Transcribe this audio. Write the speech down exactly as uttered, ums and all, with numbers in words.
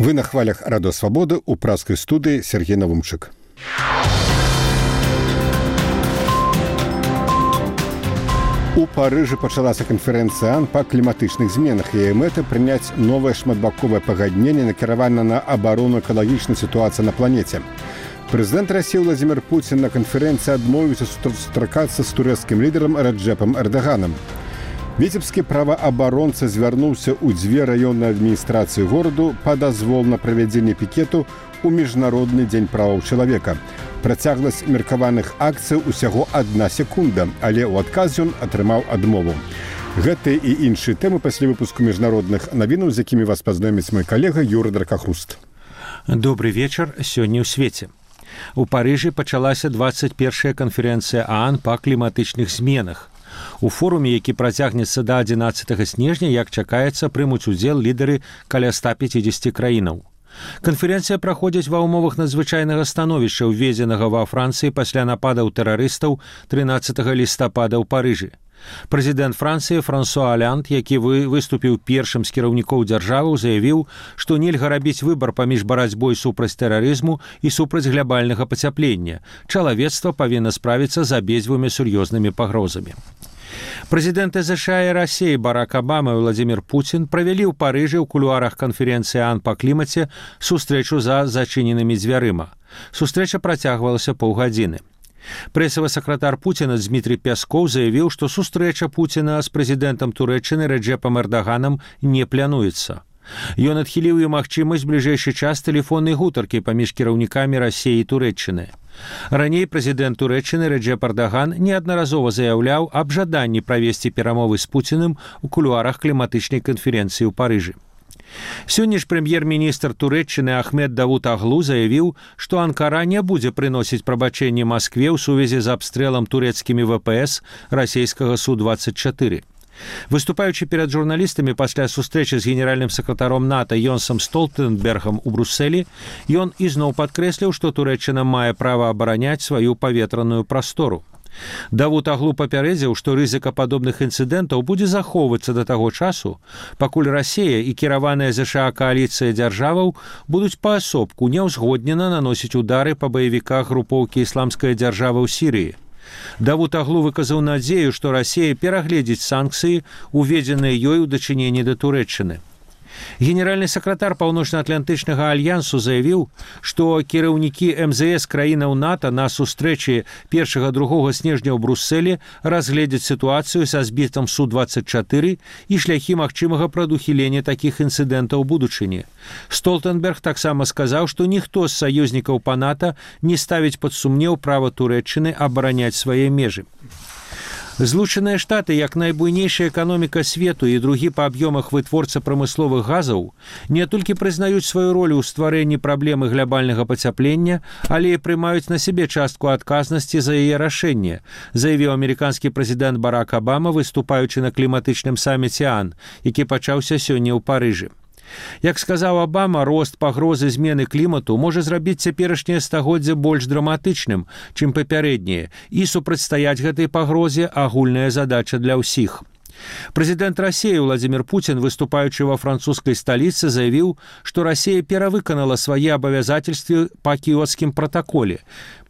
Вы на хвалях Радио Свободы у пражской студии Сергей Навумчик. У Парыжы пачалася канферэнцыя АН па кліматычных зменах. Яе мэта прыняць новае шматбаковае пагадненне, накіравана на абарону экалагічнай сітуацыі на планеце. Прэзідэнт Расіі Владзімір Пуцін на канферэнцыі адмовіўся сустракацца з турэцкім лідарам Раджэпам Эрдаганам. Віцебскі праваабаронца звярнуўся ў дзве раённыя адміністрацыі гораду па дазвол на правядзенне пікету ў міжнародны дзень правоў чалавека. Працягласць меркаваных акцый усяго адна секунда, але ў адказ ён атрымаў адмову. Гэтыя і іншыя тэмы пасля выпуску міжнародных навінаў, з якімі вас пазнаёміць мой калега Юры Дракахруст. Добры вечар сёння ў свеце. У Парыжы пачалася дваццаць першая канферэнцыя АН па кліматычных зменах. У форуме, які працягнецца да адзінаццатага снежня, як чакаецца, прымуць удзел лідары каля ста пяцідзесяці краінаў. Канферэнцыя праходзіць ва ўмовах надзвычайнага становішча, уведзенага ва Францыі пасля нападаў тэрарыстаў трынаццатага лістапада ў Парыжы. Прэзідэнт Францыі Франсуа Олянд, які выступіў першым з кіраўнікоў дзяржавы, заявіў, што нельга рабіць выбар паміж барацьбой супраць тэрарызму і супраць глябальнага пацяплення. Чалавецтва павінна справіцца з абедзвюмі сур'ёзнымі пагрозамі. Прэзідэнты ЗША і Расіі Барак Абама і Владзімір Пуцін правялі ў Парыжы ў кулуарах канферэнцыі АН па клімаце сустрэчу за зачыненымі дзвярыма. Сустрэча працягвалася паўгадзіны. Прэсавы сакратар Пуціна Дмітрий Пяскоў заявіў, што сустрэча Пуціна з прэзідэнтам Турэччыны Раджэпам Эрдаганам не плануецца. Ён адхіліў і магчымасць бліжэйшы час тэлефоннай гутаркі паміж кіраўнікамі Расіі і Турэччыны. Раней прэзідэнт Турэччыны Раджэп Эрдаган неаднаразова заяўляў аб жаданні правесці перамовы з Пуціным у кулуарах кліматычнай канферэнцыі ў Парыжы. Сёння ж прэм'ер-міністр Турэччыны Ахмед Давут-Аглу заявіў, што Анкара не будзе прыносіць прабачэнне Маскве ў сувязі з абстрэлам турэцкімі ВПС расійскага Су двадцать чатыры. Выступаючы перад журналістамі пасля сустрэчы з генеральным сакратаром НАТО Йонсам Столтенбергам у Брусселі, ён ізноў падкрэсліў, што Турэччына мае права абараняць сваю паветраную прастору. Давут-Аглу папярэдзіў, што рызыка падобных інцыдэнтаў будзе захоўвацца да таго часу, пакуль Расія і кіраваная ЗША кааліцыя дзяржаваў будуць паасобку няўзгоднена наносіць удары па баевіках групоўкі ісламская дзяржава ў Сірыі. Давут-Аглу выказаў надзею, што Расія перагледзіць санкцыі, уведзеныя ёй у дачыненні да Турэччыны. Генеральны сакратар Паўночна-Атлантычнага альянсу заявіў, што кіраўнікі эм зэ эс краінаў НАТО на сустрэчы першага-другога снежня ў Брусселі разгледзяць сітуацыю са збітам Су двадцать чатыры і шляхі магчымага прадухілення такіх інцыдэнтаў у будучыні. Столтенберг таксама сказаў, што ніхто з саюзнікаў па НАТО не ставіць пад сумнеў права Турэччыны абараняць свае межы. Злучаныя Штаты, як найбуйнейшая эканоміка свету і другі па аб'ёмах вытворца прамысловых газаў, не толькі прызнаюць сваю ролю ў стварэнні праблемы глябальнага пацяплення, але і прымаюць на сябе частку адказнасці за яе рашэнне, заявіў амерыканскі прэзідэнт Барак Абама, выступаючы на кліматычным саміце АН, які пачаўся сёння ў Парыжы. Як сказаў Абама, рост пагрозы змены клімату можа зрабіць цяперашняе стагоддзе больш драматычным, чым папярэдняе, і супрацьстаяць гэтай пагрозе агульная задача для ўсіх. Прэзідэнт Расіі Владзімір Пуцін, выступаючы ва французскай сталіцы, заявіў, што Расія перавыканала свае абавязательствы па кіёцкім пратаколе.